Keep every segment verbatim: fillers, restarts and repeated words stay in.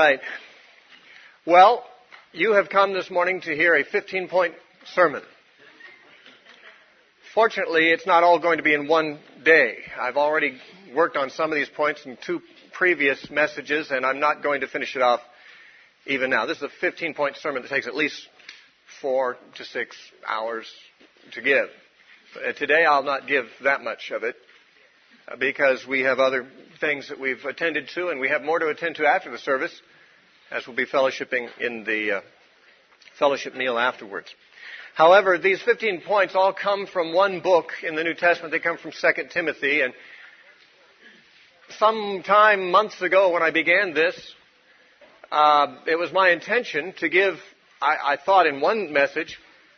right. Well, you have come this morning to hear a fifteen-point sermon. Fortunately, it's not all going to be in one day. I've already worked on some of these points in two previous messages, and I'm not going to finish it off even now. This is a fifteen-point sermon that takes at least four to six hours to give. Uh, today, I'll not give that much of it uh, because we have other things that we've attended to, and we have more to attend to after the service, as we'll be fellowshipping in the uh, fellowship meal afterwards. However, these fifteen points all come from one book in the New Testament. They come from Second Timothy. And sometime months ago when I began this, uh, it was my intention to give, I, I thought in one message,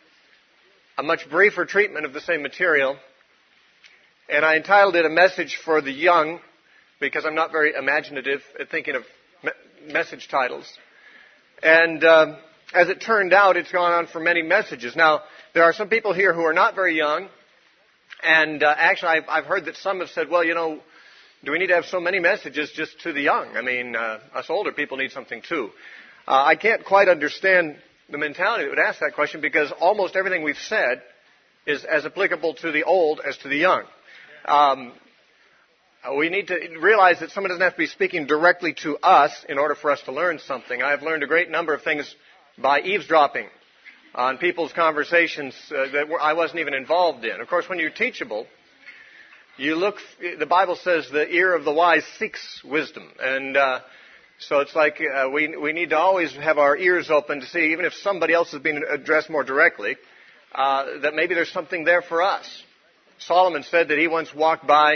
a much briefer treatment of the same material. And I entitled it A Message for the Young, because I'm not very imaginative at thinking of me- message titles. And uh, as it turned out, it's gone on for many messages. Now, there are some people here who are not very young. And uh, actually, I've, I've heard that some have said, well, you know, do we need to have so many messages just to the young? I mean, uh, us older people need something too. Uh, I can't quite understand the mentality that would ask that question, because almost everything we've said is as applicable to the old as to the young. Um, we need to realize that someone doesn't have to be speaking directly to us in order for us to learn something. I've learned a great number of things by eavesdropping on people's conversations uh, that were, I wasn't even involved in. Of course, when you're teachable, you look, the Bible says the ear of the wise seeks wisdom. And uh, so it's like uh, we we need to always have our ears open to see, even if somebody else is being addressed more directly, uh, that maybe there's something there for us. Solomon said that he once walked by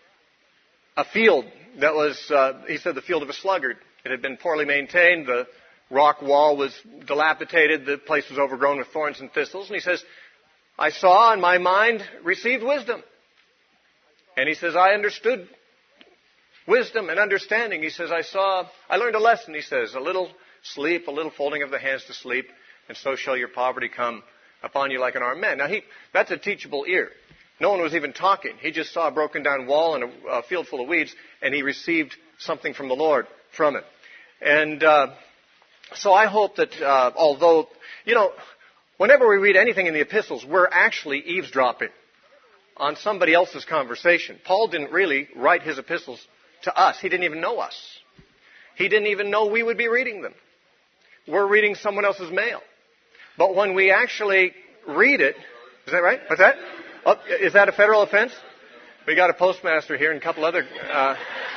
a field that was, uh, he said, the field of a sluggard. It had been poorly maintained. The rock wall was dilapidated. The place was overgrown with thorns and thistles. And he says, I saw and my mind received wisdom. And he says, I understood wisdom and understanding. He says, I saw, I learned a lesson, he says, a little sleep, a little folding of the hands to sleep, and so shall your poverty come upon you like an armed man. Now, he, that's a teachable ear. No one was even talking. He just saw a broken down wall and a, a field full of weeds, and he received something from the Lord from it. And uh, so I hope that uh, although, you know, whenever we read anything in the epistles, we're actually eavesdropping on somebody else's conversation. Paul didn't really write his epistles to us. He didn't even know us. He didn't even know we would be reading them. We're reading someone else's mail. But when we actually read it, is that right? What's that? Oh, is that a federal offense? We got a postmaster here and a couple other... Uh,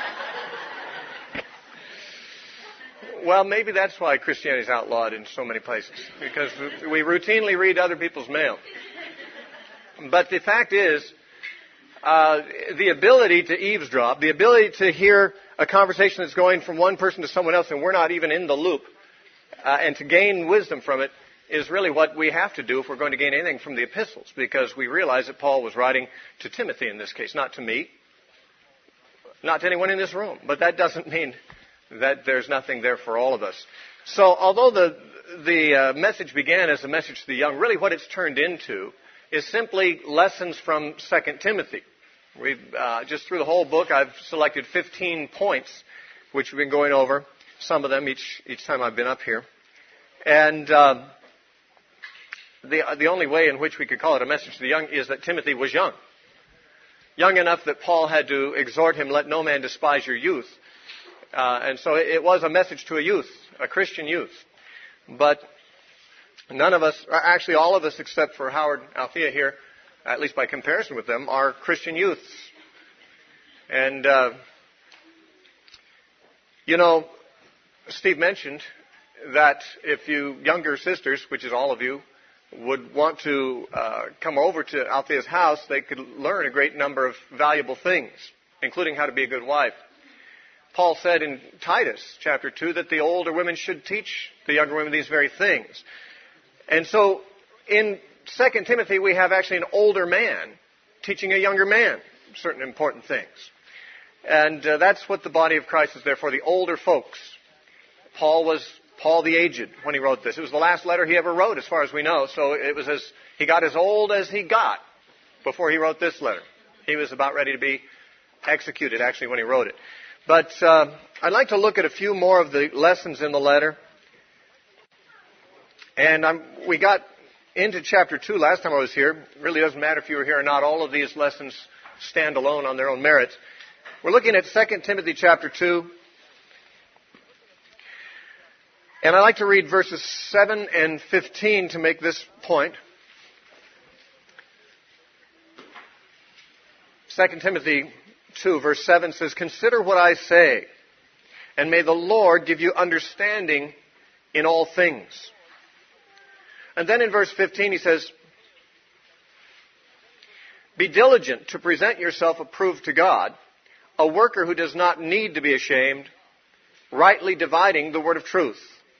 well, maybe that's why Christianity is outlawed in so many places, because we routinely read other people's mail. But the fact is, uh, the ability to eavesdrop, the ability to hear a conversation that's going from one person to someone else and we're not even in the loop, uh, and to gain wisdom from it, is really what we have to do if we're going to gain anything from the epistles, because we realize that Paul was writing to Timothy in this case, not to me, not to anyone in this room. But that doesn't mean that there's nothing there for all of us. So although the, the uh, message began as a message to the young, really what it's turned into is simply lessons from Second Timothy. We've uh, just through the whole book, I've selected fifteen points, which we've been going over, some of them each each time I've been up here. And uh, the the only way in which we could call it a message to the young is that Timothy was young. Young enough that Paul had to exhort him, let no man despise your youth. Uh, and so it, it was a message to a youth, a Christian youth. But none of us, actually all of us except for Howard Althea here, at least by comparison with them, are Christian youths. And, uh, you know, Steve mentioned that if you younger sisters, which is all of you, would want to uh, come over to Althea's house, they could learn a great number of valuable things, including how to be a good wife. Paul said in Titus chapter two that the older women should teach the younger women these very things. And so in Second Timothy, we have actually an older man teaching a younger man certain important things. And uh, that's what the body of Christ is there for, the older folks. Paul was Paul the aged when he wrote this. It was the last letter he ever wrote, as far as we know. So it was as he got as old as he got before he wrote this letter. He was about ready to be executed, actually, when he wrote it. But uh, I'd like to look at a few more of the lessons in the letter. And I'm, we got into chapter two last time I was here. It really doesn't matter if you were here or not. All of these lessons stand alone on their own merits. We're looking at Second Timothy chapter two. And I'd like to read verses seven and fifteen to make this point. Second Timothy two, verse seven says, "Consider what I say, and may the Lord give you understanding in all things." And then in verse fifteen he says, "Be diligent to present yourself approved to God, a worker who does not need to be ashamed, rightly dividing the word of truth."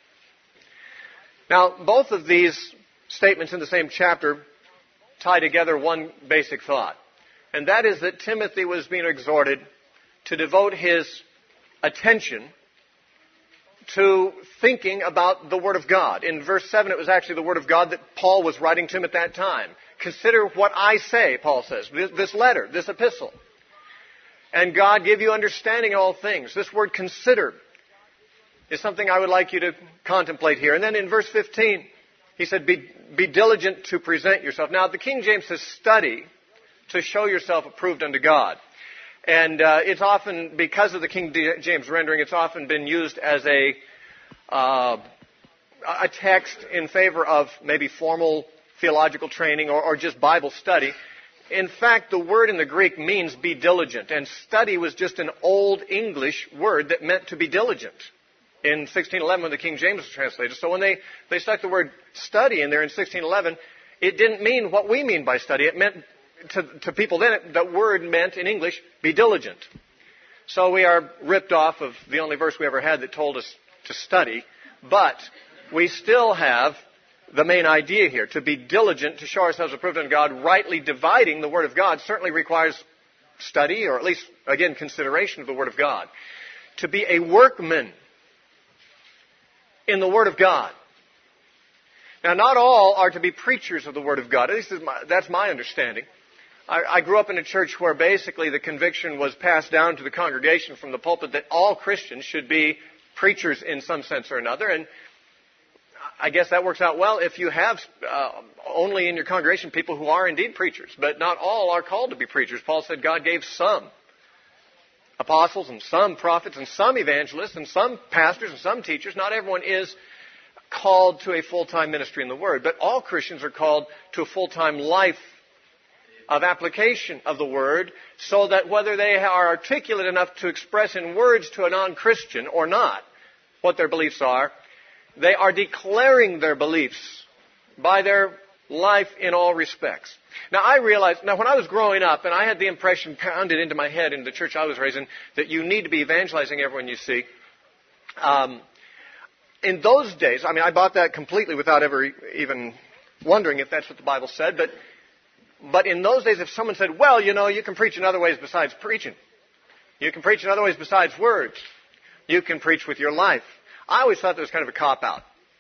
Now, both of these statements in the same chapter tie together one basic thought. And that is that Timothy was being exhorted to devote his attention to thinking about the Word of God. In verse seven, it was actually the Word of God that Paul was writing to him at that time. "Consider what I say," Paul says, this letter, this epistle. "And God give you understanding in all things." This word "consider" is something I would like you to contemplate here. And then in verse fifteen, he said, be, be diligent to present yourself. Now, the King James says study to show yourself approved unto God. And uh, it's often, because of the King James rendering, it's often been used as a, uh, a text in favor of maybe formal theological training or, or just Bible study. In fact, the word in the Greek means be diligent. And study was just an old English word that meant to be diligent in sixteen eleven when the King James was translated. So when they, they stuck the word study in there in sixteen eleven, it didn't mean what we mean by study. It meant, to, to people then, it, that word meant in English, be diligent. So we are ripped off of the only verse we ever had that told us to study. But we still have the main idea here. To be diligent, to show ourselves approved unto God, rightly dividing the Word of God, certainly requires study, or at least, again, consideration of the Word of God. To be a workman in the Word of God. Now, not all are to be preachers of the Word of God. At least that's my understanding. I, I grew up in a church where basically the conviction was passed down to the congregation from the pulpit that all Christians should be preachers in some sense or another. And I guess that works out well if you have uh, only in your congregation people who are indeed preachers. But not all are called to be preachers. Paul said God gave some apostles and some prophets and some evangelists and some pastors and some teachers. Not everyone is called to a full-time ministry in the Word. But all Christians are called to a full-time life of application of the Word, so that whether they are articulate enough to express in words to a non-Christian or not what their beliefs are, they are declaring their beliefs by their life in all respects. Now, I realize, now when I was growing up, and I had the impression pounded into my head in the church I was raised in, that you need to be evangelizing everyone you see. Um, in those days, I mean, I bought that completely without ever even wondering if that's what the Bible said, but But in those days, if someone said, well, you know, you can preach in other ways besides preaching. You can preach in other ways besides words. You can preach with your life. I always thought that was kind of a cop-out.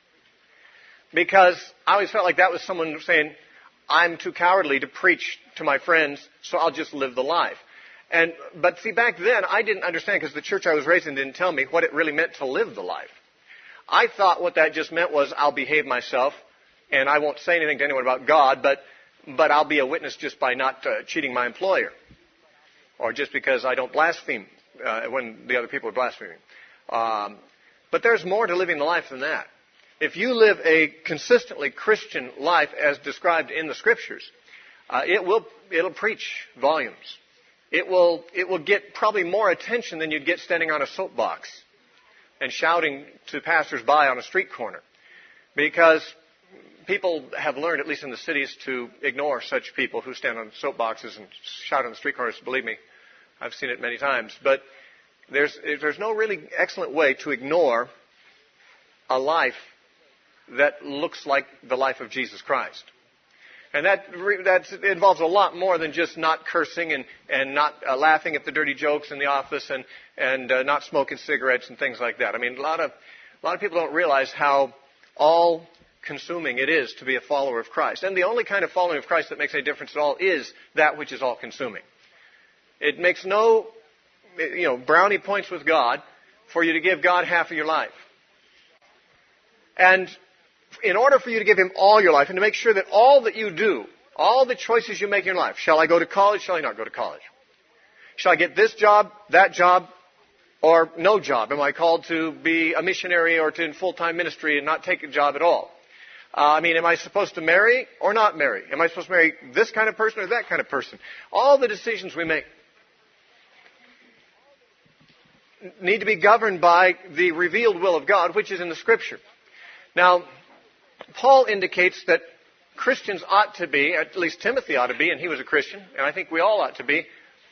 Because I always felt like that was someone saying, I'm too cowardly to preach to my friends, so I'll just live the life. And But see, back then, I didn't understand, because the church I was raised in didn't tell me what it really meant to live the life. I thought what that just meant was I'll behave myself, and I won't say anything to anyone about God, but But I'll be a witness just by not uh, cheating my employer, or just because I don't blaspheme uh, when the other people are blaspheming. Um, but there's more to living the life than that. If you live a consistently Christian life as described in the Scriptures, uh, it will it'll preach volumes. It will it will get probably more attention than you'd get standing on a soapbox and shouting to passersby on a street corner, because people have learned, at least in the cities, to ignore such people who stand on soapboxes and shout on the street corners. Believe me, I've seen it many times. But there's there's no really excellent way to ignore a life that looks like the life of Jesus Christ. And that that involves a lot more than just not cursing and, and not uh, laughing at the dirty jokes in the office and, and uh, not smoking cigarettes and things like that. I mean, a lot of a lot of people don't realize how all consuming it is to be a follower of Christ. And the only kind of following of Christ that makes any difference at all is that which is all consuming. It makes no, you know, brownie points with God for you to give God half of your life. And in order for you to give Him all your life and to make sure that all that you do, all the choices you make in your life, shall I go to college, shall I not go to college? Shall I get this job, that job, or no job? Am I called to be a missionary or to in full-time ministry and not take a job at all? Uh, I mean, am I supposed to marry or not marry? Am I supposed to marry this kind of person or that kind of person? All the decisions we make need to be governed by the revealed will of God, which is in the Scripture. Now, Paul indicates that Christians ought to be, at least Timothy ought to be, and he was a Christian, and I think we all ought to be,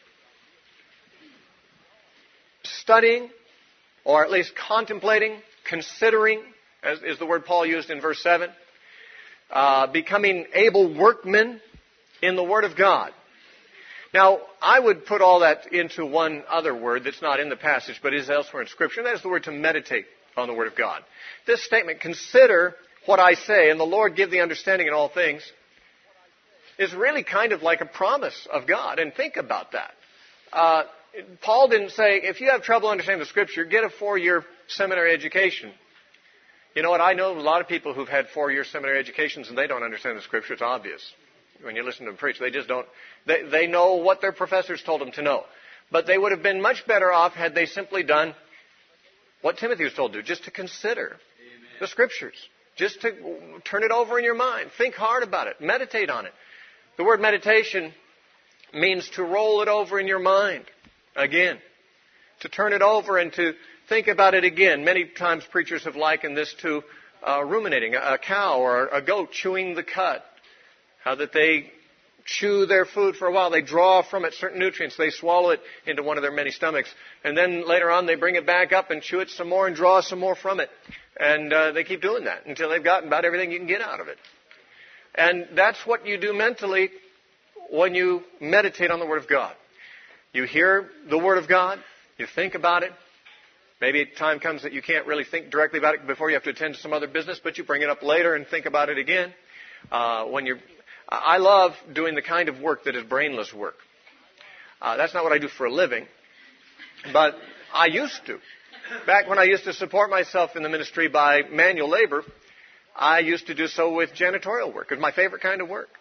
studying, or at least contemplating, considering, as is the word Paul used in verse seven, uh, becoming able workmen in the Word of God. Now, I would put all that into one other word that's not in the passage, but is elsewhere in Scripture, and that is the word to meditate on the Word of God. This statement, consider what I say, and the Lord give thee understanding in all things, is really kind of like a promise of God. And think about that. Uh, Paul didn't say, if you have trouble understanding the Scripture, get a four-year seminary education. You know what? I know a lot of people who've had four-year seminary educations and they don't understand the Scripture. It's obvious. When you listen to them preach, they just don't. They, they know what their professors told them to know. But they would have been much better off had they simply done what Timothy was told to do, just to consider Amen. The Scriptures. Just to turn it over in your mind. Think hard about it. Meditate on it. The word meditation means to roll it over in your mind again. To turn it over and to think about it again. Many times preachers have likened this to uh, ruminating. A, a cow or a goat chewing the cud. How that they chew their food for a while. They draw from it certain nutrients. They swallow it into one of their many stomachs. And then later on they bring it back up and chew it some more and draw some more from it. And uh, they keep doing that until they've gotten about everything you can get out of it. And that's what you do mentally when you meditate on the Word of God. You hear the Word of God. You think about it. Maybe a time comes that you can't really think directly about it before you have to attend to some other business, but you bring it up later and think about it again. Uh, when you're, I love doing the kind of work that is brainless work. Uh, that's not what I do for a living, but I used to. Back when I used to support myself in the ministry by manual labor, I used to do so with janitorial work. It was my favorite kind of work.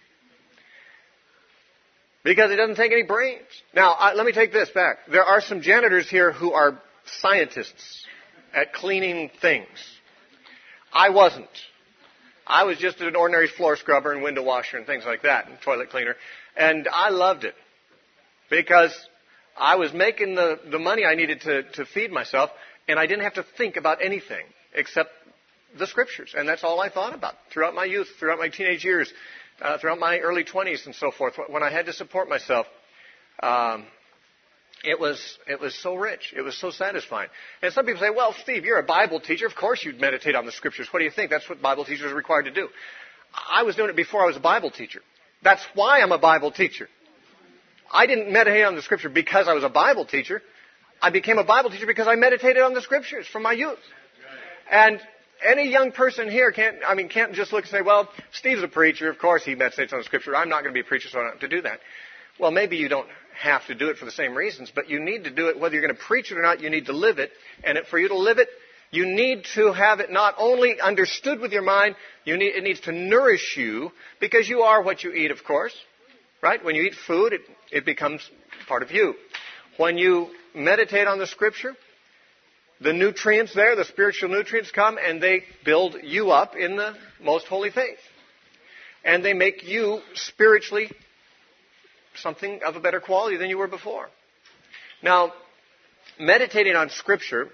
Because it doesn't take any brains. Now, I, let me take this back. There are some janitors here who are scientists at cleaning things. I wasn't. I was just an ordinary floor scrubber and window washer and things like that, and toilet cleaner. And I loved it. Because I was making the, the money I needed to, to feed myself, and I didn't have to think about anything except the Scriptures. And that's all I thought about throughout my youth, throughout my teenage years, uh, throughout my early twenties and so forth. When I had to support myself, um, it was it was so rich. It was so satisfying. And some people say, well, Steve, you're a Bible teacher. Of course you'd meditate on the Scriptures. What do you think? That's what Bible teachers are required to do. I was doing it before I was a Bible teacher. That's why I'm a Bible teacher. I didn't meditate on the Scripture because I was a Bible teacher. I became a Bible teacher because I meditated on the Scriptures from my youth. And any young person here can't, I mean, can't just look and say, well, Steve's a preacher. Of course he meditates on the Scripture. I'm not going to be a preacher, so I don't have to do that. Well, maybe you don't have to do it for the same reasons, but you need to do it whether you're going to preach it or not. You need to live it. And for you to live it, you need to have it not only understood with your mind, you need, it needs to nourish you because you are what you eat, of course. Right? When you eat food, it, it becomes part of you. When you meditate on the Scripture, the nutrients there, the spiritual nutrients come and they build you up in the most holy faith. And they make you spiritually something of a better quality than you were before. Now, meditating on Scripture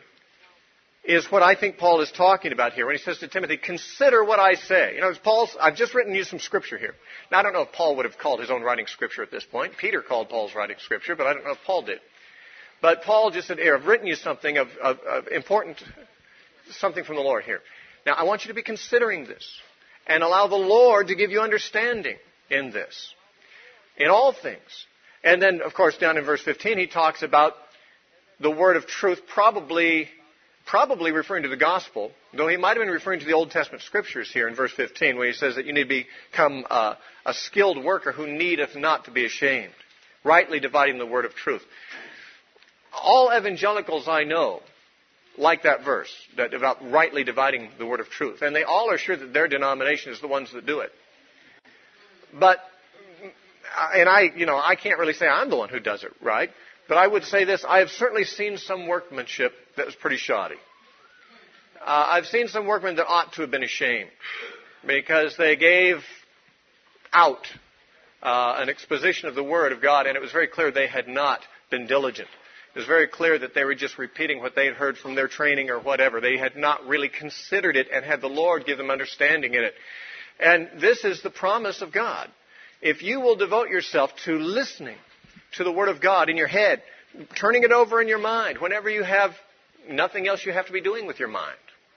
is what I think Paul is talking about here when he says to Timothy, consider what I say. You know, Paul's, I've just written you some Scripture here. Now, I don't know if Paul would have called his own writing Scripture at this point. Peter called Paul's writing Scripture, but I don't know if Paul did. But Paul just said, here, I've written you something of, of, of important, something from the Lord here. Now, I want you to be considering this and allow the Lord to give you understanding in this, in all things. And then, of course, down in verse fifteen, he talks about the word of truth, probably, probably referring to the gospel, though he might have been referring to the Old Testament Scriptures here in verse fifteen, where he says that you need to become a, a skilled worker who needeth not to be ashamed, rightly dividing the word of truth. All evangelicals I know like that verse, that about rightly dividing the word of truth. And they all are sure that their denomination is the ones that do it. But, and I, you know, I can't really say I'm the one who does it right, but I would say this: I have certainly seen some workmanship that was pretty shoddy. Uh, I've seen some workmen that ought to have been ashamed because they gave out uh, an exposition of the Word of God, and it was very clear they had not been diligent. It was very clear that they were just repeating what they had heard from their training or whatever. They had not really considered it and had the Lord give them understanding in it. And this is the promise of God. If you will devote yourself to listening to the Word of God in your head, turning it over in your mind, whenever you have nothing else you have to be doing with your mind,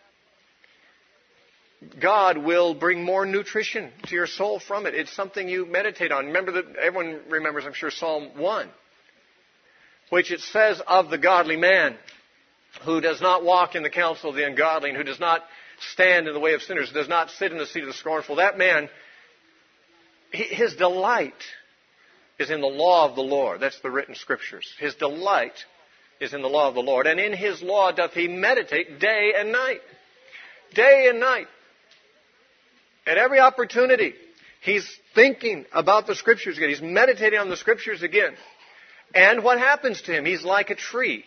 God will bring more nutrition to your soul from it. It's something you meditate on. Remember that everyone remembers, I'm sure, Psalm one, which it says of the godly man who does not walk in the counsel of the ungodly and who does not stand in the way of sinners, does not sit in the seat of the scornful. That man, his delight is in the law of the Lord. That's the written scriptures. His delight is in the law of the Lord. And in his law doth he meditate day and night. Day and night. At every opportunity, he's thinking about the scriptures again. He's meditating on the scriptures again. And what happens to him? He's like a tree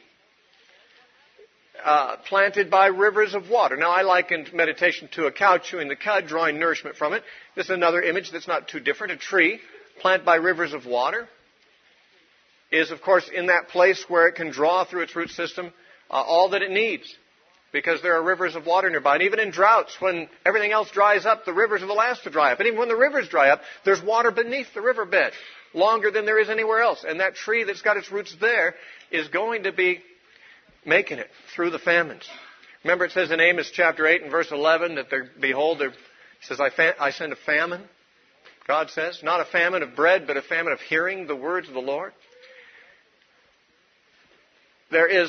uh, planted by rivers of water. Now, I likened meditation to a cow chewing the cud, drawing nourishment from it. This is another image that's not too different. A tree planted by rivers of water is, of course, in that place where it can draw through its root system uh, all that it needs, because there are rivers of water nearby. And even in droughts, when everything else dries up, the rivers are the last to dry up. And even when the rivers dry up, there's water beneath the riverbed, longer than there is anywhere else. And that tree that's got its roots there is going to be making it through the famines. Remember, it says in Amos chapter eight and verse eleven that, there, behold, there, it says, I, fa- I send a famine, God says. Not a famine of bread, but a famine of hearing the words of the Lord. There is...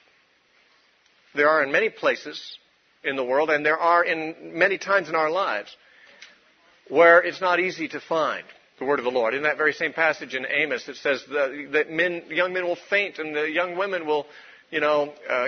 There are in many places in the world, and there are in many times in our lives, where it's not easy to find the word of the Lord. In that very same passage in Amos, it says that, that men, young men will faint, and the young women will, you know, uh,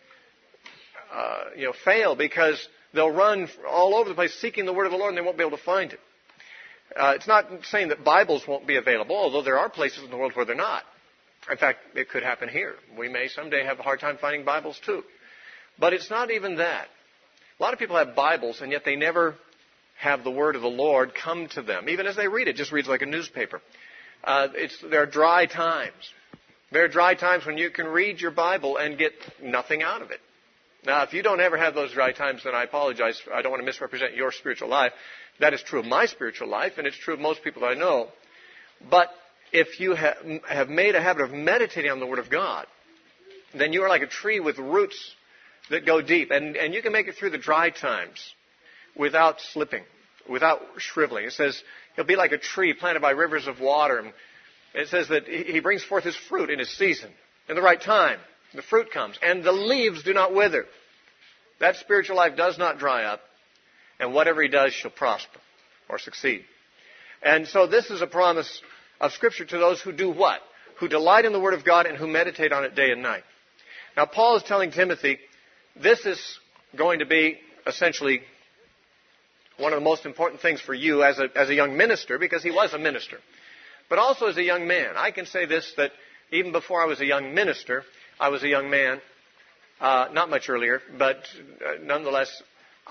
uh, you know, fail because they'll run all over the place seeking the word of the Lord, and they won't be able to find it. Uh, it's not saying that Bibles won't be available, although there are places in the world where they're not. In fact, it could happen here. We may someday have a hard time finding Bibles too. But it's not even that. A lot of people have Bibles, and yet they never have the word of the Lord come to them. Even as they read it, it just reads like a newspaper. Uh, it's, there are dry times. There are dry times when you can read your Bible and get nothing out of it. Now, if you don't ever have those dry times, then I apologize. I don't want to misrepresent your spiritual life. That is true of my spiritual life, and it's true of most people that I know. But if you ha- have made a habit of meditating on the Word of God, then you are like a tree with roots that go deep. And, and you can make it through the dry times without slipping, without shriveling. It says he'll be like a tree planted by rivers of water. And it says that he brings forth his fruit in his season, in the right time. The fruit comes, and the leaves do not wither. That spiritual life does not dry up, and whatever he does shall prosper or succeed. And so this is a promise of Scripture to those who do what? Who delight in the Word of God and who meditate on it day and night. Now, Paul is telling Timothy, this is going to be essentially one of the most important things for you as a, as a young minister, because he was a minister, but also as a young man. I can say this, that even before I was a young minister, I was a young man, uh, not much earlier, but uh, nonetheless,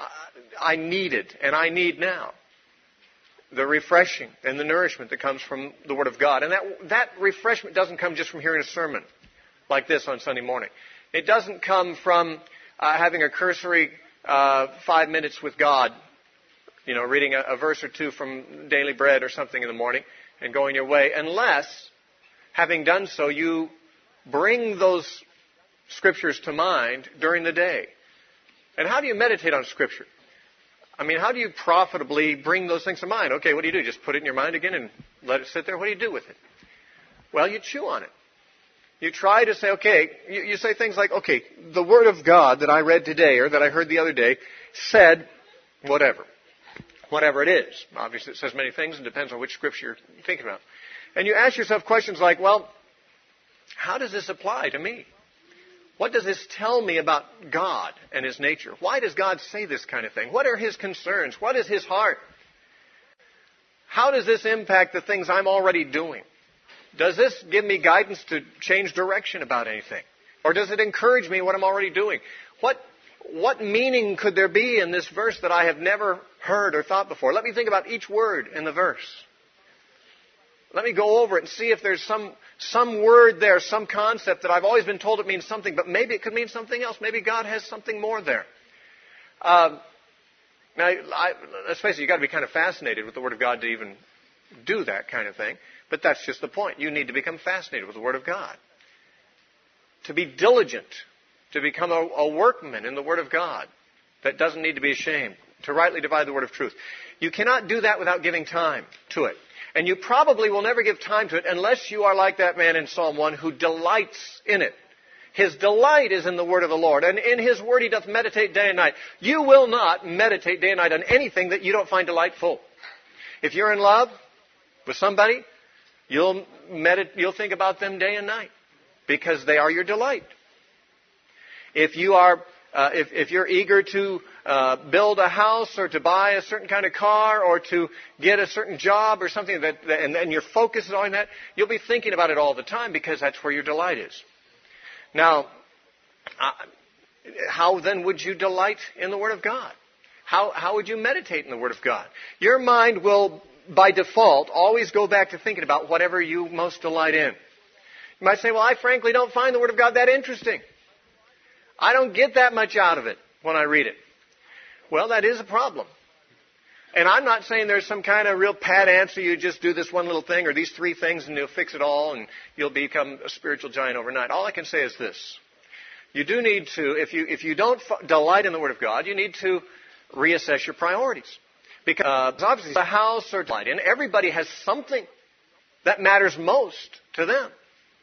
I needed, and I need now, the refreshing and the nourishment that comes from the Word of God. And that, that refreshment doesn't come just from hearing a sermon like this on Sunday morning. It doesn't come from uh, having a cursory uh, five minutes with God, you know, reading a, a verse or two from Daily Bread or something in the morning and going your way, unless, having done so, you bring those Scriptures to mind during the day. And how do you meditate on Scripture? I mean, how do you profitably bring those things to mind? Okay, what do you do? Just put it in your mind again and let it sit there? What do you do with it? Well, you chew on it. You try to say, okay, you, you say things like, okay, the Word of God that I read today or that I heard the other day said whatever. Whatever it is. Obviously, it says many things and depends on which Scripture you're thinking about. And you ask yourself questions like, well, how does this apply to me? What does this tell me about God and His nature? Why does God say this kind of thing? What are His concerns? What is His heart? How does this impact the things I'm already doing? Does this give me guidance to change direction about anything? Or does it encourage me what I'm already doing? What, what meaning could there be in this verse that I have never heard or thought before? Let me think about each word in the verse. Let me go over it and see if there's some, some word there, some concept that I've always been told it means something, but maybe it could mean something else. Maybe God has something more there. Uh, now, I, let's face it, you've got to be kind of fascinated with the Word of God to even do that kind of thing. But that's just the point. You need to become fascinated with the Word of God. To be diligent, to become a, a workman in the Word of God that doesn't need to be ashamed, to rightly divide the Word of truth. You cannot do that without giving time to it. And you probably will never give time to it unless you are like that man in Psalm one who delights in it. His delight is in the word of the Lord, and in His word he doth meditate day and night. You will not meditate day and night on anything that you don't find delightful. If you're in love with somebody, you'll medit- you'll think about them day and night because they are your delight. If you are Uh, if, if you're eager to uh, build a house or to buy a certain kind of car or to get a certain job or something, that, that and, and your focus is on that, you'll be thinking about it all the time because that's where your delight is. Now, uh, how then would you delight in the Word of God? How, how would you meditate in the Word of God? Your mind will, by default, always go back to thinking about whatever you most delight in. You might say, well, I frankly don't find the Word of God that interesting. I don't get that much out of it when I read it. Well, that is a problem. And I'm not saying there's some kind of real pat answer. You just do this one little thing or these three things and you'll fix it all and you'll become a spiritual giant overnight. All I can say is this. You do need to, if you, if you don't f- delight in the Word of God, you need to reassess your priorities. Because uh, obviously the house or delight in, everybody has something that matters most to them.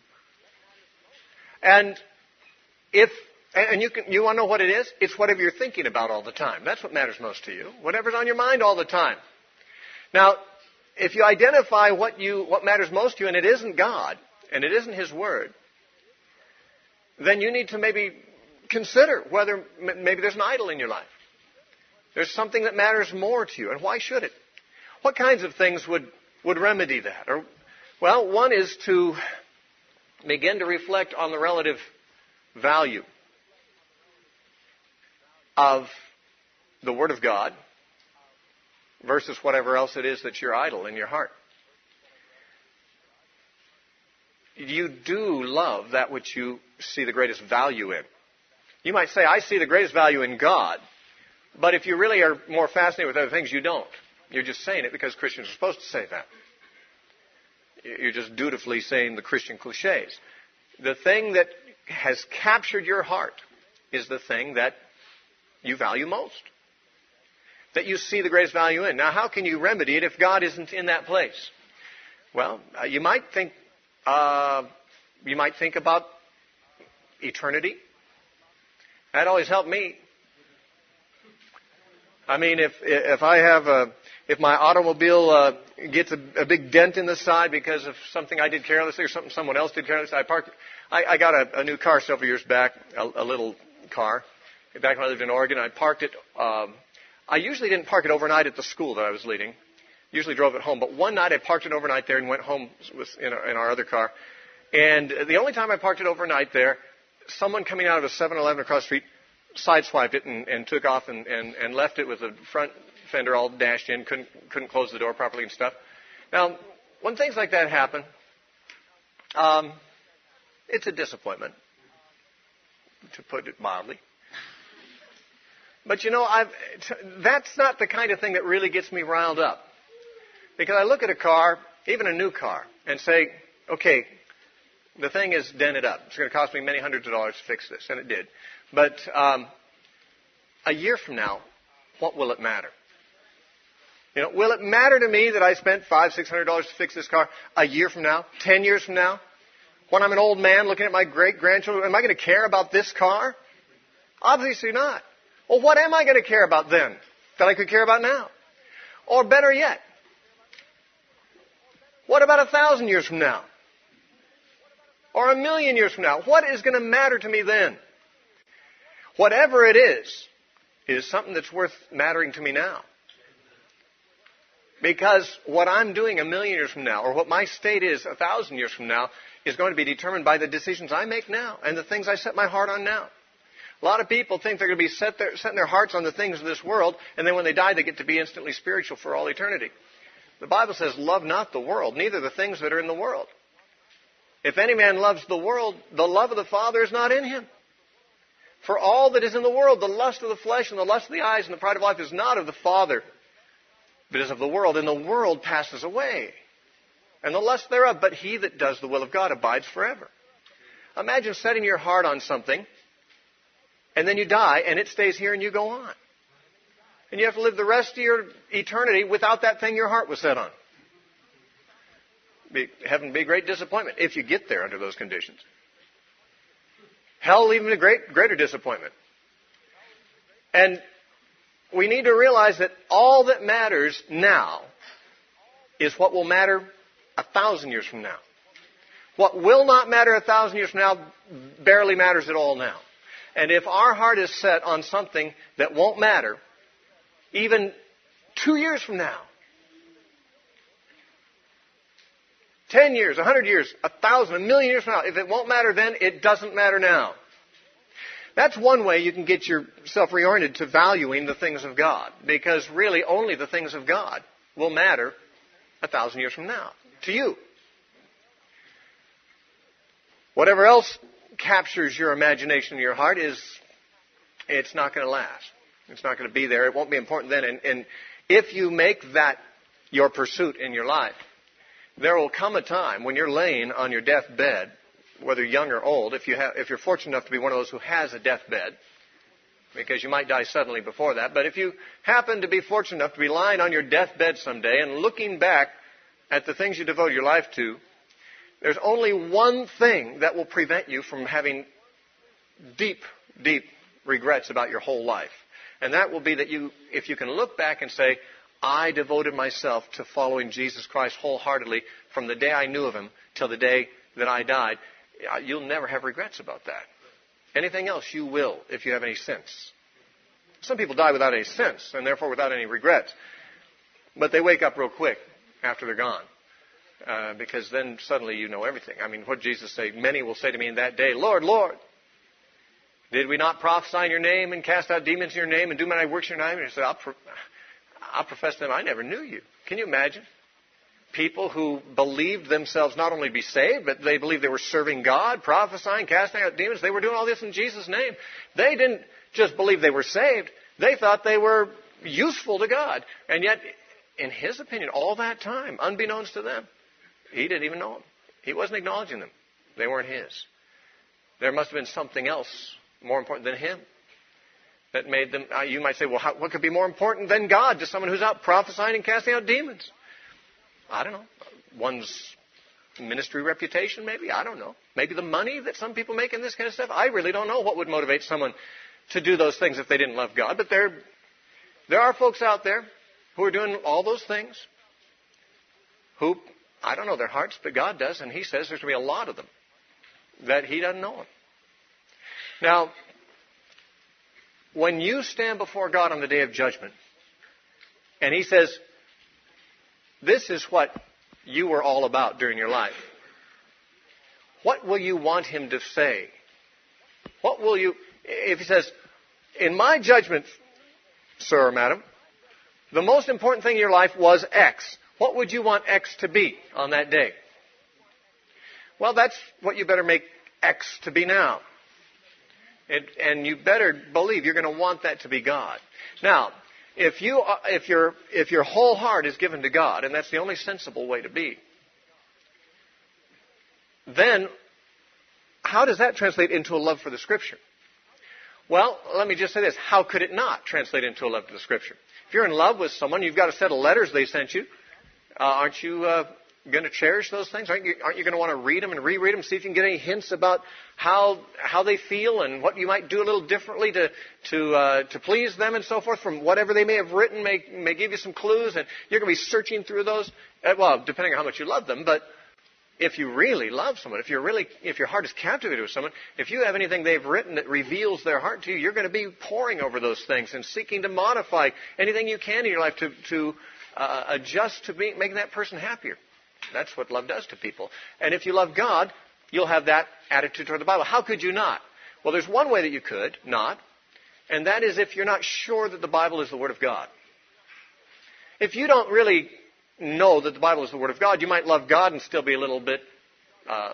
And if And you can, you want to know what it is? It's whatever you're thinking about all the time. That's what matters most to you. Whatever's on your mind all the time. Now, if you identify what you, what matters most to you and it isn't God, and it isn't His Word, then you need to maybe consider whether maybe there's an idol in your life. There's something that matters more to you, and why should it? What kinds of things would, would remedy that? Or, well, one is to begin to reflect on the relative value of the Word of God versus whatever else it is that's your idol in your heart. You do love that which you see the greatest value in. You might say, I see the greatest value in God, but if you really are more fascinated with other things, you don't. You're just saying it because Christians are supposed to say that. You're just dutifully saying the Christian cliches. The thing that has captured your heart is the thing that you value most, that you see the greatest value in. Now, how can you remedy it if God isn't in that place? Well, uh, you might think, uh, you might think about eternity. That always helped me. I mean, if if I have a, if my automobile uh, gets a, a big dent in the side because of something I did carelessly or something someone else did carelessly, I parked. I, I got a, a new car several years back, a, a little car. Back when I lived in Oregon, I parked it. Um, I usually didn't park it overnight at the school that I was leading. Usually drove it home. But one night I parked it overnight there and went home with, in, our, in our other car. And the only time I parked it overnight there, someone coming out of a seven eleven across the street sideswiped it and, and took off and, and, and left it with the front fender all dashed in, couldn't, couldn't close the door properly and stuff. Now, when things like that happen, um, it's a disappointment, to put it mildly. But you know, I've, that's not the kind of thing that really gets me riled up. Because I look at a car, even a new car, and say, okay, the thing is dented up. It's going to cost me many hundreds of dollars to fix this, and it did. But um, a year from now, what will it matter? You know, will it matter to me that I spent five, six hundred dollars to fix this car a year from now, ten years from now? When I'm an old man looking at my great grandchildren, am I going to care about this car? Obviously not. Well, what am I going to care about then that I could care about now? Or better yet, what about a thousand years from now? Or a million years from now? What is going to matter to me then? whatever it is, is something that's worth mattering to me now. Because what I'm doing a million years from now, or what my state is a thousand years from now, is going to be determined by the decisions I make now and the things I set my heart on now. A lot of people think they're going to be set their, setting their hearts on the things of this world, and then when they die, they get to be instantly spiritual for all eternity. The Bible says, love not the world, neither the things that are in the world. If any man loves the world, the love of the Father is not in him. For all that is in the world, the lust of the flesh and the lust of the eyes and the pride of life is not of the Father, but is of the world. And the world passes away, and the lust thereof. But he that does the will of God abides forever. Imagine setting your heart on something, and then you die, and it stays here, and you go on. And you have to live the rest of your eternity without that thing your heart was set on. Be, heaven be a great disappointment if you get there under those conditions. Hell, even a great, greater disappointment. And we need to realize that all that matters now is what will matter a thousand years from now. What will not matter a thousand years from now barely matters at all now. And if our heart is set on something that won't matter, even two years from now, ten years, a hundred years, a thousand, a million years from now, if it won't matter then, it doesn't matter now. That's one way you can get yourself reoriented to valuing the things of God. Because really only the things of God will matter a thousand years from now to you. Whatever else captures your imagination and your heart is, it's not going to last. It's not going to be there. It won't be important then. And, and if you make that your pursuit in your life, there will come a time when you're laying on your deathbed, whether young or old, if, you have, if you're fortunate enough to be one of those who has a deathbed, because you might die suddenly before that, but if you happen to be fortunate enough to be lying on your deathbed someday and looking back at the things you devoted your life to, there's only one thing that will prevent you from having deep, deep regrets about your whole life. And that will be that you, if you can look back and say, I devoted myself to following Jesus Christ wholeheartedly from the day I knew of Him till the day that I died, you'll never have regrets about that. Anything else you will if you have any sense. Some people die without any sense and therefore without any regrets. But they wake up real quick after they're gone. Uh, because then suddenly you know everything. I mean, what did Jesus say? Many will say to me in that day, Lord, Lord, did we not prophesy in your name and cast out demons in your name and do many works in your name? And he said, I'll, pro- I'll profess to them, I never knew you. Can you imagine? People who believed themselves not only be saved, but they believed they were serving God, prophesying, casting out demons. They were doing all this in Jesus' name. They didn't just believe they were saved. They thought they were useful to God. And yet, in His opinion, all that time, unbeknownst to them, He didn't even know them. He wasn't acknowledging them. They weren't His. There must have been something else more important than Him that made them. Uh, you might say, well, how, what could be more important than God to someone who's out prophesying and casting out demons? I don't know. One's ministry reputation, maybe? I don't know. Maybe the money that some people make in this kind of stuff? I really don't know what would motivate someone to do those things if they didn't love God. But there, there are folks out there who are doing all those things who, I don't know their hearts, but God does, and He says there's going to be a lot of them that He doesn't know them. Now, when you stand before God on the day of judgment, and He says, this is what you were all about during your life, what will you want Him to say? What will you, if He says, in my judgment, sir or madam, the most important thing in your life was X. What would you want X to be on that day? Well, that's what you better make X to be now. It, and you better believe you're going to want that to be God. Now, if you, if your, if your whole heart is given to God, and that's the only sensible way to be, then how does that translate into a love for the Scripture? Well, let me just say this. How could it not translate into a love for the Scripture? If you're in love with someone, you've got a set of letters they sent you. Uh, aren't you uh, going to cherish those things? Aren't you, aren't you going to want to read them and reread them, see if you can get any hints about how how they feel and what you might do a little differently to to uh, to please them and so forth from whatever they may have written may may give you some clues, and you're going to be searching through those. Uh, well, depending on how much you love them, but if you really love someone, if you're really, if your heart is captivated with someone, if you have anything they've written that reveals their heart to you, you're going to be poring over those things and seeking to modify anything you can in your life to, to uh, adjust to be, making that person happier. That's what love does to people. And if you love God, you'll have that attitude toward the Bible. How could you not? Well, there's one way that you could not, and that is if you're not sure that the Bible is the Word of God. If you don't really know that the Bible is the Word of God, you might love God and still be a little bit, uh,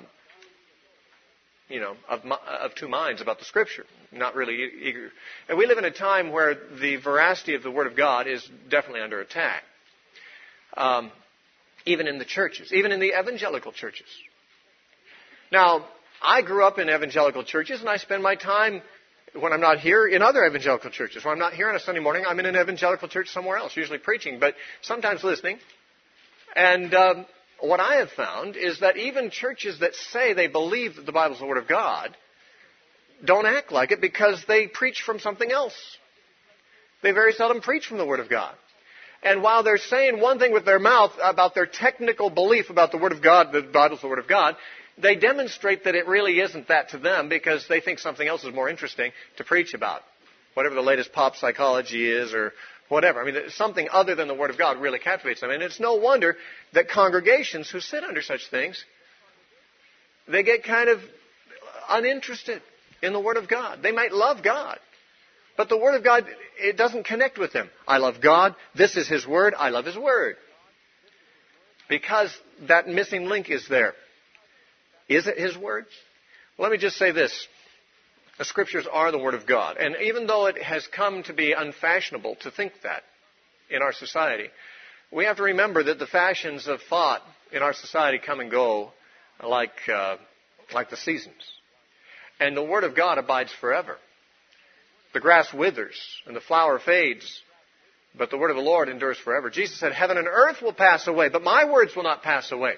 you know, of, of two minds about the Scripture. Not really eager. And we live in a time where the veracity of the Word of God is definitely under attack. Um, even in the churches, even in the evangelical churches. Now, I grew up in evangelical churches, and I spend my time, when I'm not here, in other evangelical churches. When I'm not here on a Sunday morning, I'm in an evangelical church somewhere else, usually preaching, but sometimes listening. And um, what I have found is that even churches that say they believe that the Bible is the Word of God don't act like it because they preach from something else. They very seldom preach from the Word of God. And while they're saying one thing with their mouth about their technical belief about the Word of God, that the Bible is the Word of God, they demonstrate that it really isn't that to them because they think something else is more interesting to preach about. Whatever the latest pop psychology is or whatever. I mean, something other than the Word of God really captivates them. And it's no wonder that congregations who sit under such things, they get kind of uninterested in the Word of God. They might love God, but the Word of God, it doesn't connect with them. I love God. This is His Word. I love His Word. Because that missing link is there. Is it His Word? Well, let me just say this. The Scriptures are the Word of God. And even though it has come to be unfashionable to think that in our society, we have to remember that the fashions of thought in our society come and go like, uh, like the seasons. And the Word of God abides forever. The grass withers and the flower fades, but the word of the Lord endures forever. Jesus said, heaven and earth will pass away, but my words will not pass away.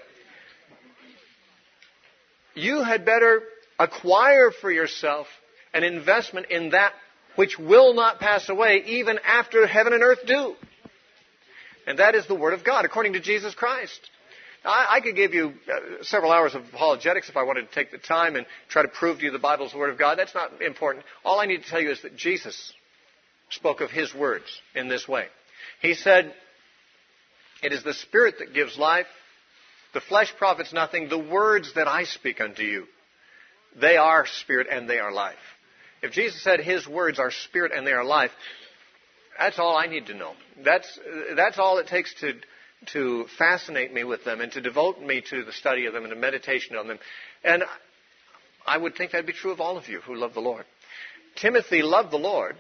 You had better acquire for yourself an investment in that which will not pass away even after heaven and earth do. And that is the Word of God, according to Jesus Christ. Now, I, I could give you uh, several hours of apologetics if I wanted to take the time and try to prove to you the Bible is the Word of God. That's not important. All I need to tell you is that Jesus spoke of His words in this way. He said, it is the Spirit that gives life. The flesh profits nothing. The words that I speak unto you, they are spirit and they are life. If Jesus said His words are spirit and they are life, that's all I need to know. That's, that's all it takes to, to fascinate me with them and to devote me to the study of them and the meditation on them. And I would think that'd be true of all of you who love the Lord. Timothy loved the Lord.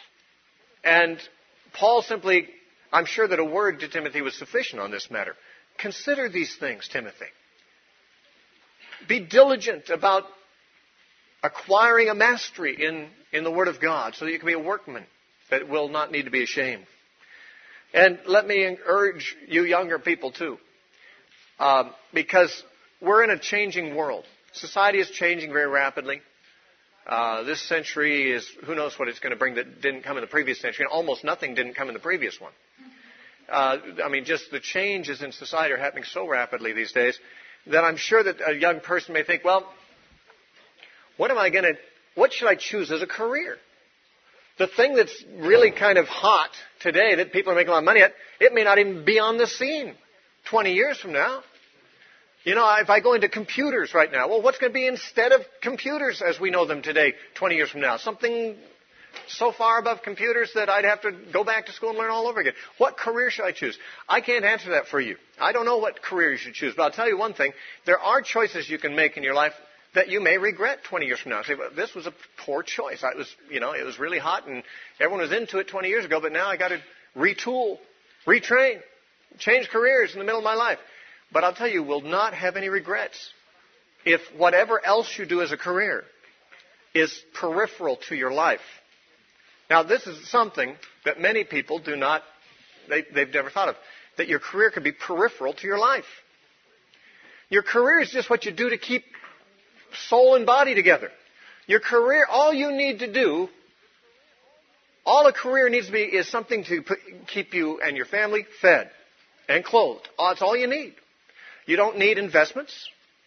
And Paul simply, I'm sure that a word to Timothy was sufficient on this matter. Consider these things, Timothy. Be diligent about acquiring a mastery in, in the Word of God so that you can be a workman that will not need to be ashamed. And let me urge you younger people too, uh, because we're in a changing world. Society is changing very rapidly. Uh, this century is, who knows what it's going to bring that didn't come in the previous century, and almost nothing didn't come in the previous one. Uh, I mean, just the changes in society are happening so rapidly these days that I'm sure that a young person may think, well, what am I going to, what should I choose as a career? The thing that's really kind of hot today that people are making a lot of money at, it may not even be on the scene twenty years from now. You know, if I go into computers right now, well, what's going to be instead of computers as we know them today twenty years from now? Something so far above computers that I'd have to go back to school and learn all over again. What career should I choose? I can't answer that for you. I don't know what career you should choose, but I'll tell you one thing. There are choices you can make in your life that you may regret twenty years from now. Say, well, this was a poor choice. I was, you know, it was really hot and everyone was into it twenty years ago, but now I got to retool, retrain, change careers in the middle of my life. But I'll tell you, you will not have any regrets if whatever else you do as a career is peripheral to your life. Now, this is something that many people do not, they, they've never thought of, that your career could be peripheral to your life. Your career is just what you do to keep soul and body together. Your career, all you need to do, all a career needs to be is something to put, keep you and your family fed and clothed. That's all you need. You don't need investments.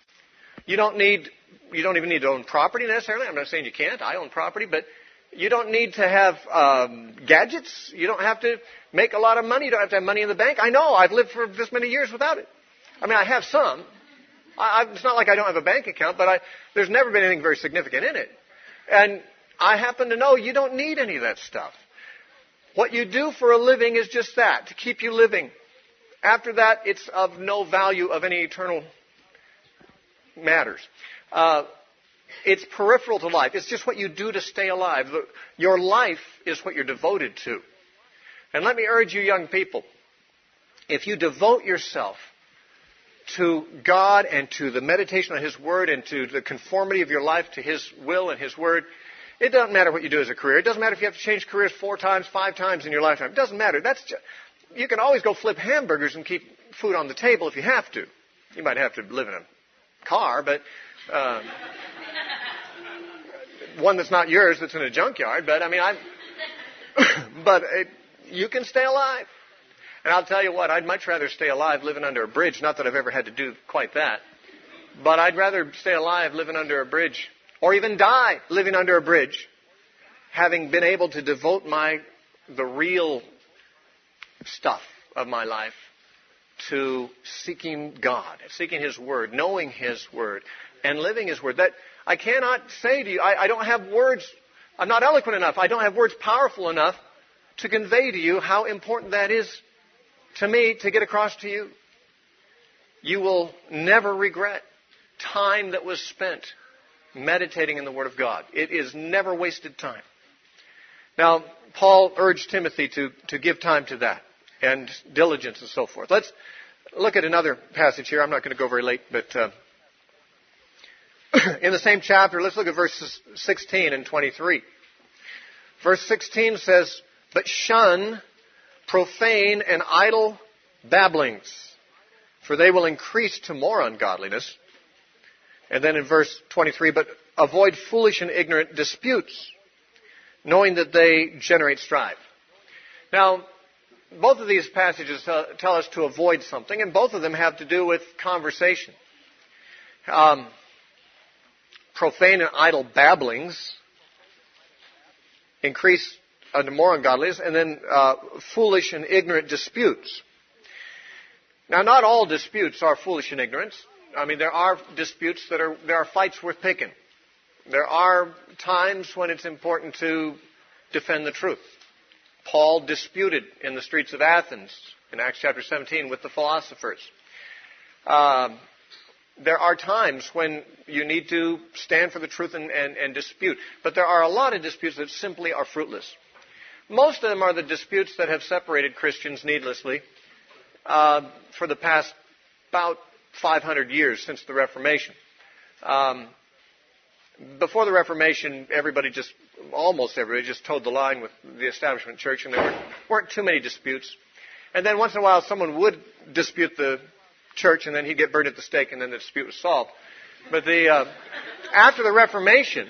You don't need, you don't even need to own property necessarily. I'm not saying you can't. I own property, but you don't need to have um, gadgets. You don't have to make a lot of money. You don't have to have money in the bank. I know. I've lived for this many years without it. I mean, I have some. I, I, it's not like I don't have a bank account, but I, there's never been anything very significant in it. And I happen to know you don't need any of that stuff. What you do for a living is just that, to keep you living. After that, it's of no value of any eternal matters. Uh, it's peripheral to life. It's just what you do to stay alive. The, your life is what you're devoted to. And let me urge you young people, if you devote yourself to God and to the meditation on His Word and to the conformity of your life to His will and His Word, it doesn't matter what you do as a career. It doesn't matter if you have to change careers four times, five times in your lifetime. It doesn't matter. That's just, you can always go flip hamburgers and keep food on the table if you have to. You might have to live in a car, but um, one that's not yours that's in a junkyard. But I mean, I. but it, you can stay alive. And I'll tell you what, I'd much rather stay alive living under a bridge. Not that I've ever had to do quite that. But I'd rather stay alive living under a bridge, or even die living under a bridge, having been able to devote my, the real stuff of my life to seeking God, seeking His Word, knowing His Word, and living His Word. That I cannot say to you, I, I don't have words, I'm not eloquent enough, I don't have words powerful enough to convey to you how important that is to me to get across to you. You will never regret time that was spent meditating in the Word of God. It is never wasted time. Now, Paul urged Timothy to, to give time to that and diligence and so forth. Let's look at another passage here. I'm not going to go very late, but uh, in the same chapter, let's look at verses sixteen and twenty-three. Verse sixteen says, "But shun profane and idle babblings, for they will increase to more ungodliness." And then in verse twenty-three, "But avoid foolish and ignorant disputes, knowing that they generate strife." Now, both of these passages tell us to avoid something, and both of them have to do with conversation. Um, profane and idle babblings increase unto more ungodliness, and then uh, foolish and ignorant disputes. Now, not all disputes are foolish and ignorant. I mean, there are disputes that are, there are fights worth picking. There are times when it's important to defend the truth. Paul disputed in the streets of Athens in Acts chapter seventeen with the philosophers. Uh, there are times when you need to stand for the truth and, and, and dispute. But there are a lot of disputes that simply are fruitless. Most of them are the disputes that have separated Christians needlessly uh, for the past about five hundred years since the Reformation. Um, before the Reformation, everybody just, almost everybody, just towed the line with the establishment church, and there weren't, weren't too many disputes. And then once in a while, someone would dispute the church, and then he'd get burned at the stake, and then the dispute was solved. But the uh, after the Reformation,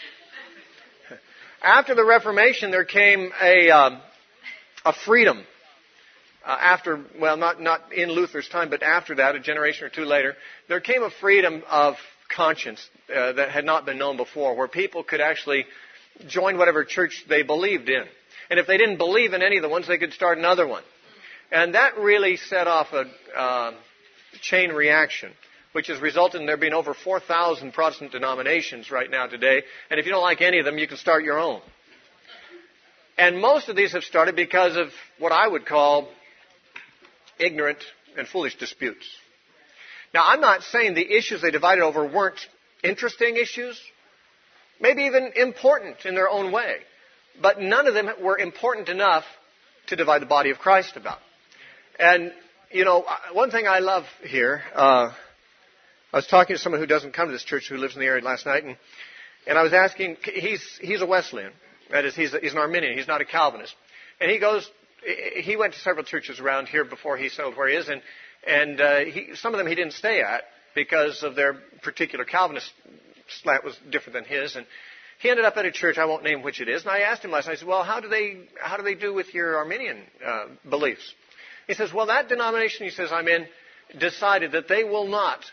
after the Reformation, there came a um, a freedom. Uh, after, well, not not in Luther's time, but after that, a generation or two later, there came a freedom of conscience uh, that had not been known before, where people could actually join whatever church they believed in. And if they didn't believe in any of the ones, they could start another one. And that really set off a uh, chain reaction, which has resulted in there being over four thousand Protestant denominations right now today. And if you don't like any of them, you can start your own. And most of these have started because of what I would call ignorant and foolish disputes. Now, I'm not saying the issues they divided over weren't interesting issues, maybe even important in their own way, but none of them were important enough to divide the body of Christ about. And, you know, one thing I love here, uh, I was talking to someone who doesn't come to this church who lives in the area last night, and, and I was asking, he's, he's a Wesleyan. That is, he's, a, he's an Arminian. He's not a Calvinist. And he goes, he went to several churches around here before he settled where he is, and, and uh, he, some of them he didn't stay at because of their particular Calvinist slant was different than his. And he ended up at a church, I won't name which it is, and I asked him last night, I said, well, how do they, how do they do with your Arminian uh, beliefs? He says, well, that denomination, he says, I'm in, decided that they will not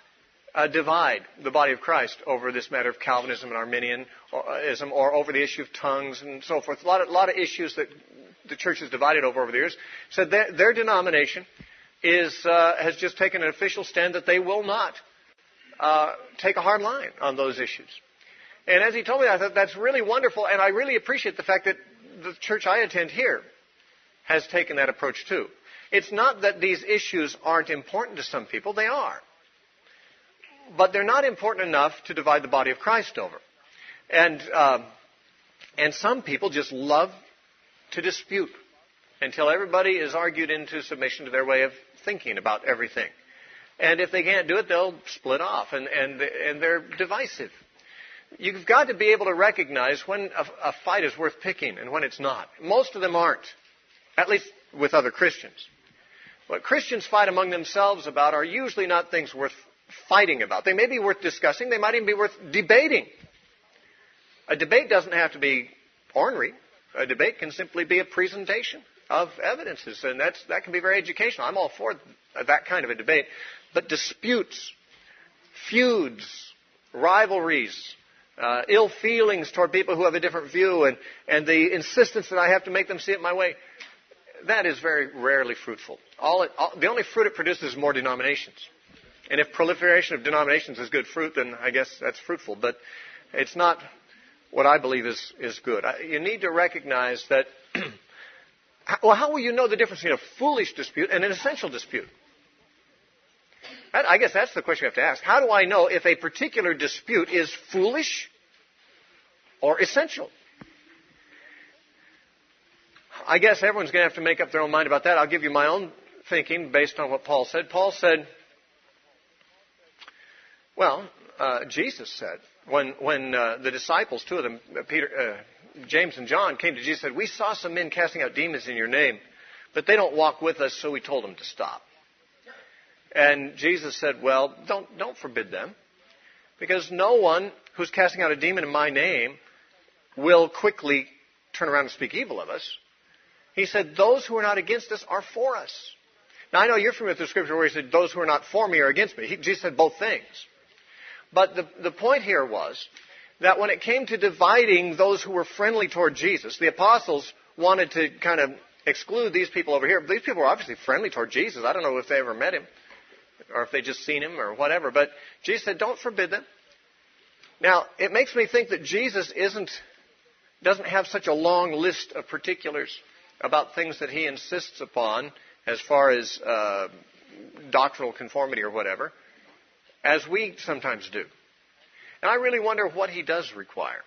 uh, divide the body of Christ over this matter of Calvinism and Arminianism, or over the issue of tongues and so forth. A lot of, a lot of issues that the church has divided over over the years. So their, their denomination is uh, has just taken an official stand that they will not uh, take a hard line on those issues. And as he told me, I thought that's really wonderful, and I really appreciate the fact that the church I attend here has taken that approach too. It's not that these issues aren't important to some people. They are. But they're not important enough to divide the body of Christ over. And, um, and some people just love to dispute until everybody is argued into submission to their way of thinking about everything. And if they can't do it, they'll split off, and, and, and they're divisive. You've got to be able to recognize when a, a fight is worth picking and when it's not. Most of them aren't, at least with other Christians. What Christians fight among themselves about are usually not things worth fighting about. They may be worth discussing. They might even be worth debating. A debate doesn't have to be ornery. A debate can simply be a presentation of evidences, and that's, that can be very educational. I'm all for that kind of a debate. But disputes, feuds, rivalries, uh, ill feelings toward people who have a different view, and, and the insistence that I have to make them see it my way, that is very rarely fruitful. All it, all, the only fruit it produces is more denominations. And if proliferation of denominations is good fruit, then I guess that's fruitful. But it's not what I believe is, is good. You need to recognize that, well, how will you know the difference between a foolish dispute and an essential dispute? I guess that's the question you have to ask. How do I know if a particular dispute is foolish or essential? I guess everyone's going to have to make up their own mind about that. I'll give you my own thinking based on what Paul said. Paul said, well, uh, Jesus said, when when uh, the disciples, two of them, Peter, uh, James and John, came to Jesus and said, we saw some men casting out demons in your name, but they don't walk with us, so we told them to stop. And Jesus said, well, don't don't forbid them, because no one who's casting out a demon in my name will quickly turn around and speak evil of us. He said, those who are not against us are for us. Now, I know you're familiar with the scripture where he said, those who are not for me are against me. He, Jesus said both things. But the, the point here was that when it came to dividing those who were friendly toward Jesus, the apostles wanted to kind of exclude these people over here. These people were obviously friendly toward Jesus. I don't know if they ever met him or if they just seen him or whatever. But Jesus said, don't forbid them. Now, it makes me think that Jesus isn't, doesn't have such a long list of particulars about things that he insists upon as far as uh, doctrinal conformity or whatever, as we sometimes do. And I really wonder what he does require.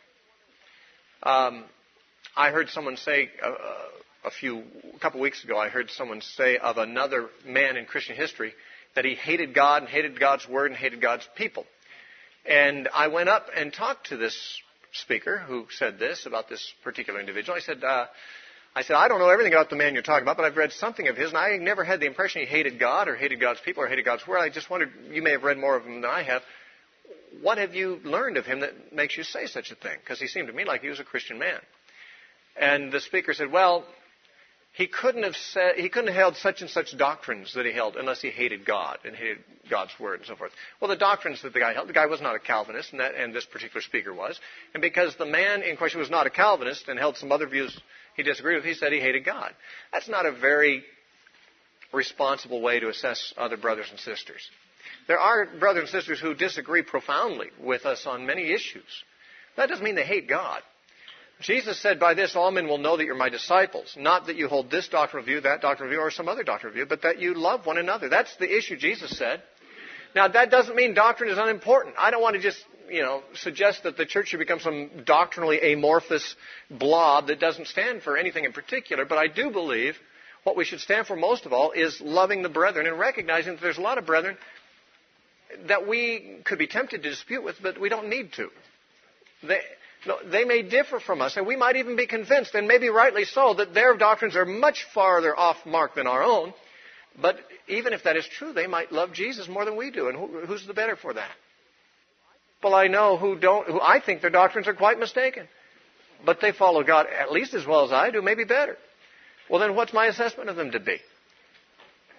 Um, I heard someone say uh, a few, a couple weeks ago, I heard someone say of another man in Christian history that he hated God and hated God's word and hated God's people. And I went up and talked to this speaker who said this about this particular individual. I said, uh, I said, I don't know everything about the man you're talking about, but I've read something of his, and I never had the impression he hated God or hated God's people or hated God's word. I just wondered, you may have read more of him than I have. What have you learned of him that makes you say such a thing? Because he seemed to me like he was a Christian man. And the speaker said, well, he couldn't have said, he couldn't have held such and such doctrines that he held unless he hated God and hated God's word and so forth. Well, the doctrines that the guy held, the guy was not a Calvinist, and, that, and this particular speaker was. And because the man in question was not a Calvinist and held some other views he disagreed with, he said he hated God. That's not a very responsible way to assess other brothers and sisters. There are brothers and sisters who disagree profoundly with us on many issues. That doesn't mean they hate God. Jesus said, by this all men will know that you're my disciples. Not that you hold this doctrinal view, that doctrinal view, or some other doctrinal view, but that you love one another. That's the issue Jesus said. Now, that doesn't mean doctrine is unimportant. I don't want to just, you know, suggest that the church should become some doctrinally amorphous blob that doesn't stand for anything in particular, but I do believe what we should stand for most of all is loving the brethren and recognizing that there's a lot of brethren that we could be tempted to dispute with, but we don't need to. They, no, they may differ from us, and we might even be convinced, and maybe rightly so, that their doctrines are much farther off mark than our own. But even if that is true, they might love Jesus more than we do, and who, who's the better for that? Well, I know who don't, who I think their doctrines are quite mistaken, but they follow God at least as well as I do, maybe better. Well, then what's my assessment of them to be?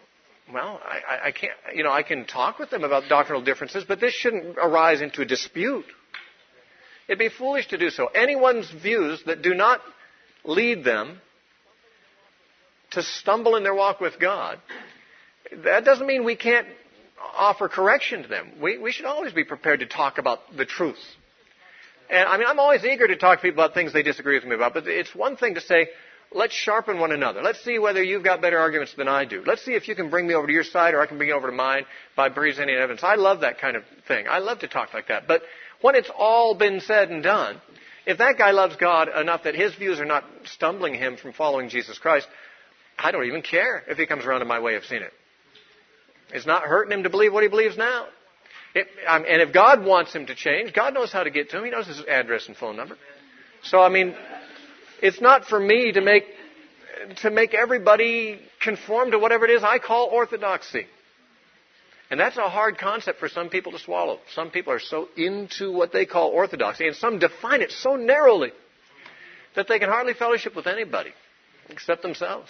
well, I, I can't, you know, I can talk with them about doctrinal differences, but this shouldn't arise into a dispute. It'd be foolish to do so. Anyone's views that do not lead them to stumble in their walk with God, that doesn't mean we can't offer correction to them. We, we should always be prepared to talk about the truth. And I mean, I'm always eager to talk to people about things they disagree with me about, but it's one thing to say, let's sharpen one another. Let's see whether you've got better arguments than I do. Let's see if you can bring me over to your side or I can bring you over to mine by presenting evidence. I love that kind of thing. I love to talk like that. But when it's all been said and done, if that guy loves God enough that his views are not stumbling him from following Jesus Christ, I don't even care if he comes around to my way of seeing it. It's not hurting him to believe what he believes now. It, um, and if God wants him to change, God knows how to get to him. He knows his address and phone number. So, I mean, it's not for me to make to make everybody conform to whatever it is I call orthodoxy. And that's a hard concept for some people to swallow. Some people are so into what they call orthodoxy, and some define it so narrowly that they can hardly fellowship with anybody except themselves.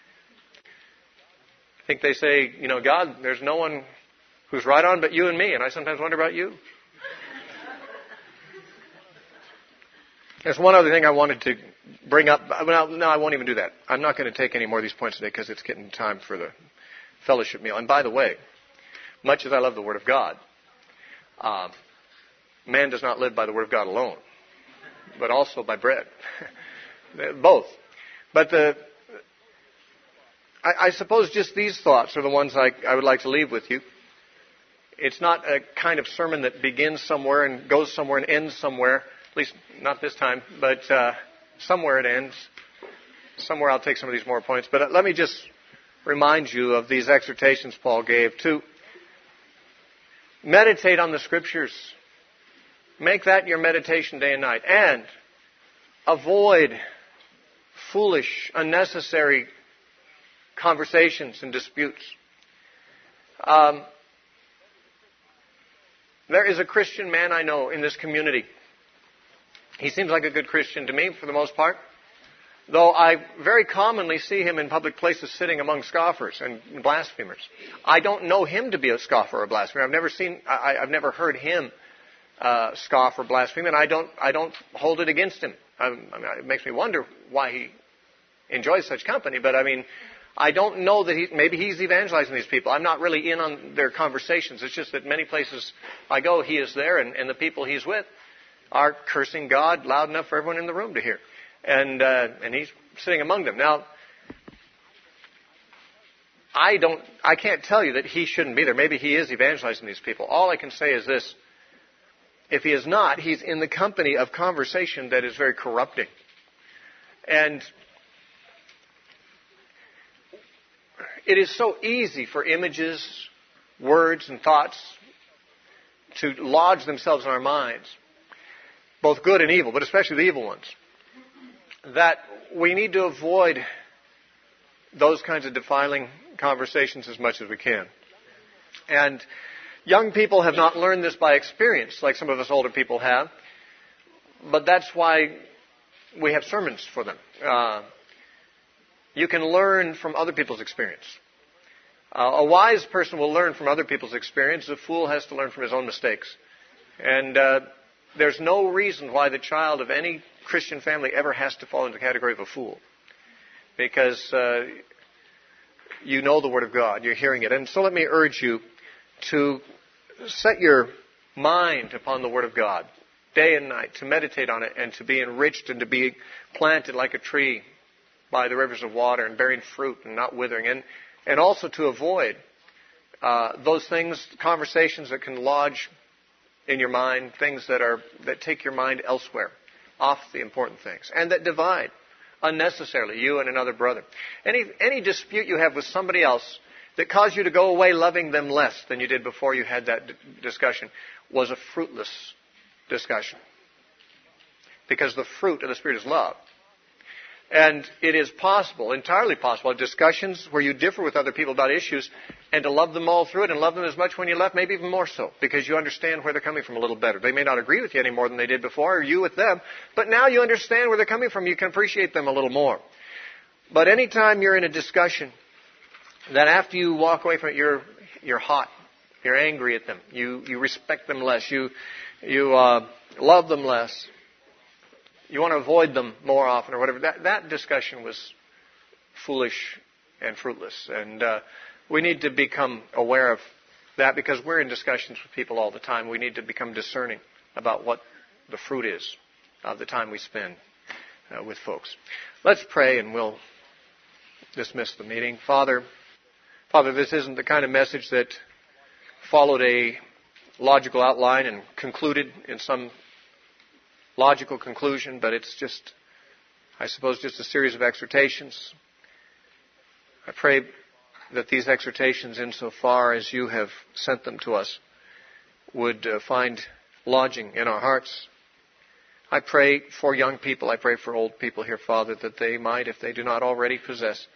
I think they say, you know, God, there's no one who's right on but you and me, and I sometimes wonder about you. There's one other thing I wanted to bring up. Well, no, I won't even do that. I'm not going to take any more of these points today because it's getting time for the fellowship meal. And by the way, much as I love the Word of God, uh, man does not live by the Word of God alone, but also by bread. Both. But the, I, I suppose just these thoughts are the ones I, I would like to leave with you. It's not a kind of sermon that begins somewhere and goes somewhere and ends somewhere. At least not this time, but uh, somewhere it ends. Somewhere I'll take some of these more points. But let me just remind you of these exhortations Paul gave to meditate on the Scriptures. Make that your meditation day and night. And avoid foolish, unnecessary conversations and disputes. Um, there is a Christian man I know in this community. He seems like a good Christian to me, for the most part. Though I very commonly see him in public places sitting among scoffers and blasphemers. I don't know him to be a scoffer or a blasphemer. I've never seen, I, I've never heard him uh, scoff or blaspheme, and I don't, I don't hold it against him. I, I mean, it makes me wonder why he enjoys such company. But I mean, I don't know that he, maybe he's evangelizing these people. I'm not really in on their conversations. It's just that many places I go, he is there, and, and the people he's with are cursing God loud enough for everyone in the room to hear. And uh, and he's sitting among them. Now, I don't, I can't tell you that he shouldn't be there. Maybe he is evangelizing these people. All I can say is this. If he is not, he's in the company of conversation that is very corrupting. And it is so easy for images, words, and thoughts to lodge themselves in our minds, both good and evil, but especially the evil ones, that we need to avoid those kinds of defiling conversations as much as we can. And young people have not learned this by experience, like some of us older people have, but that's why we have sermons for them. Uh, you can learn from other people's experience. Uh, a wise person will learn from other people's experience. A fool has to learn from his own mistakes. And uh, there's no reason why the child of any Christian family ever has to fall into the category of a fool. Because uh, you know the Word of God. You're hearing it. And so let me urge you to set your mind upon the Word of God day and night, to meditate on it and to be enriched and to be planted like a tree by the rivers of water and bearing fruit and not withering. And, and also to avoid uh, those things, conversations that can lodge in your mind, things that are that take your mind elsewhere, off the important things, and that divide unnecessarily you and another brother. Any any dispute you have with somebody else that caused you to go away loving them less than you did before you had that d- discussion was a fruitless discussion. Because the fruit of the Spirit is love. And it is possible, entirely possible, discussions where you differ with other people about issues and to love them all through it and love them as much when you left, maybe even more so, because you understand where they're coming from a little better. They may not agree with you any more than they did before, or you with them, but now you understand where they're coming from. You can appreciate them a little more. But anytime you're in a discussion that after you walk away from it, you're you're hot, you're angry at them, you you respect them less, you you uh, love them less, you want to avoid them more often or whatever. That that discussion was foolish and fruitless, and uh, we need to become aware of that because we're in discussions with people all the time. We need to become discerning about what the fruit is of the time we spend uh, with folks. Let's pray and we'll dismiss the meeting. Father, Father, this isn't the kind of message that followed a logical outline and concluded in some logical conclusion, but it's just, I suppose, just a series of exhortations. I pray that these exhortations, insofar as you have sent them to us, would uh, find lodging in our hearts. I pray for young people, I pray for old people here, Father, that they might, if they do not already possess,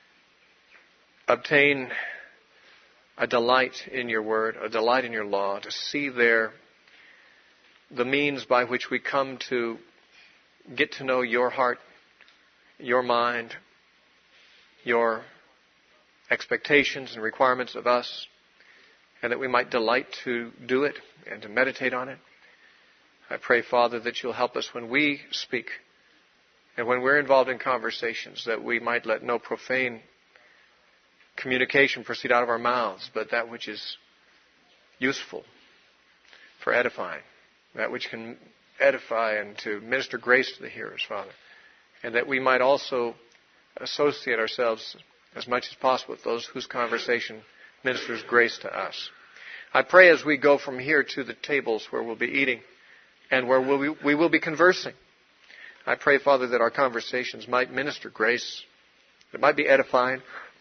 obtain a delight in your word, a delight in your law, to see there the means by which we come to get to know your heart, your mind, your expectations and requirements of us, and that we might delight to do it and to meditate on it. I pray, Father, that you'll help us when we speak and when we're involved in conversations, that we might let no profane communication proceed out of our mouths, but that which is useful for edifying, that which can edify and to minister grace to the hearers, Father, and that we might also associate ourselves as much as possible with those whose conversation ministers grace to us. I pray as we go from here to the tables where we'll be eating and where we'll be, we will be conversing, I pray, Father, that our conversations might minister grace, that it might be edifying.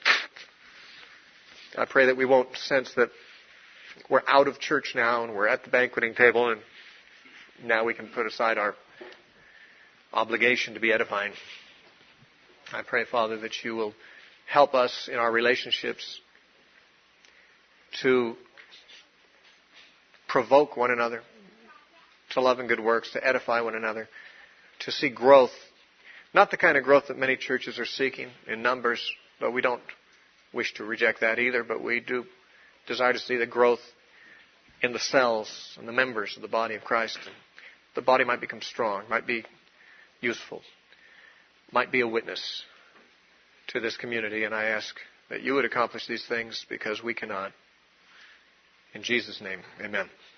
I pray that we won't sense that we're out of church now and we're at the banqueting table and now we can put aside our obligation to be edifying. I pray, Father, that you will help us in our relationships to provoke one another to love and good works, to edify one another, to see growth. Not the kind of growth that many churches are seeking in numbers, but we don't wish to reject that either, but we do desire to see the growth in the cells and the members of the body of Christ. And the body might become strong, might be useful, might be a witness to this community, and I ask that you would accomplish these things because we cannot. In Jesus' name, amen.